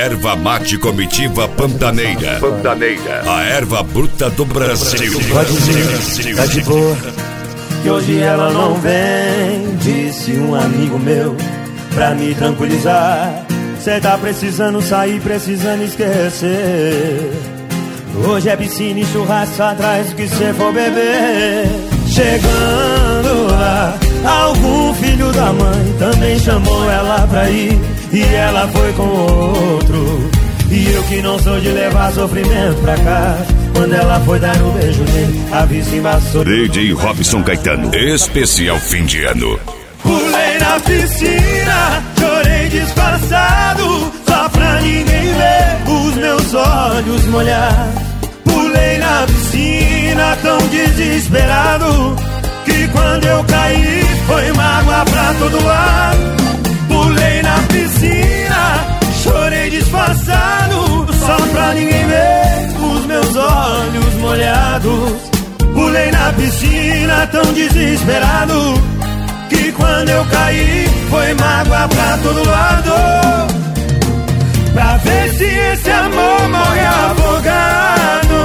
Erva mate comitiva Pantaneira. A erva bruta do Brasil. Tá de boa, que hoje ela não vem, disse um amigo meu, pra me tranquilizar. Cê tá precisando sair, precisando esquecer. Hoje é piscina e churrasco atrás do que cê for beber. Chegando lá, algum filho da mãe também chamou ela pra ir, e ela foi com outro. E eu que não sou de levar sofrimento pra casa, quando ela foi dar um beijo nele, a vista embaçou. DJ Robson Caetano, especial fim de ano. Pulei na piscina, chorei disfarçado, só pra ninguém ver os meus olhos molhar. Pulei na piscina tão desesperado, que quando eu caí foi mágoa pra todo lado. Pulei na piscina, chorei disfarçado, só pra ninguém ver os meus olhos molhados. Pulei na piscina tão desesperado, que quando eu caí foi mágoa pra todo lado. Pra ver se esse amor morre afogado.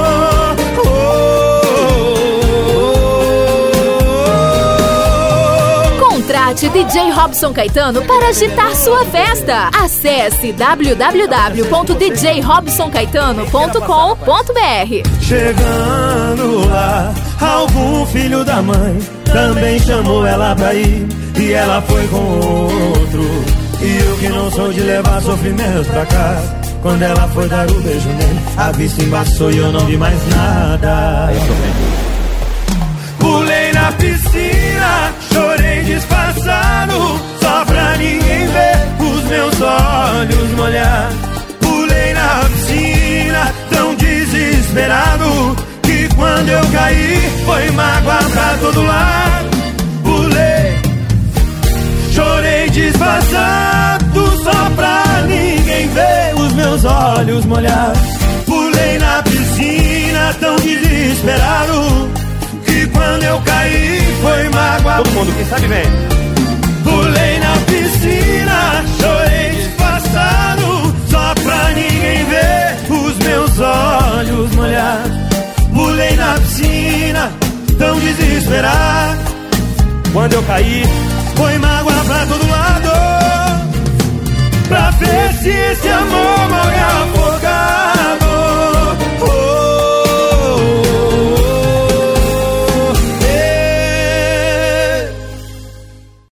Contrate DJ Robson Caetano para agitar sua festa. Acesse www.djrobsoncaetano.com.br. Chegando lá, algum filho da mãe também chamou ela pra ir, e ela foi com outro. E eu que não sou de levar sofrimento pra casa, quando ela foi dar o beijo nele, a vista embaçou e eu não vi mais nada. Pulei na piscina, chorei disfarçado, só pra ninguém ver os meus olhos molhar. Pulei na piscina tão desesperado, que quando eu caí foi mágoa pra todo lado. Pulei, chorei disfarçado, só pra ninguém ver os meus olhos molhar. Pulei na piscina tão desesperado, que quando eu caí foi mágoa. Todo mundo, quem sabe vem. Pulei na piscina, chorei disfarçado, só pra ninguém ver os meus olhos molhados. Pulei na piscina tão desesperado, quando eu caí foi mágoa pra todo lado. Pra ver se esse amor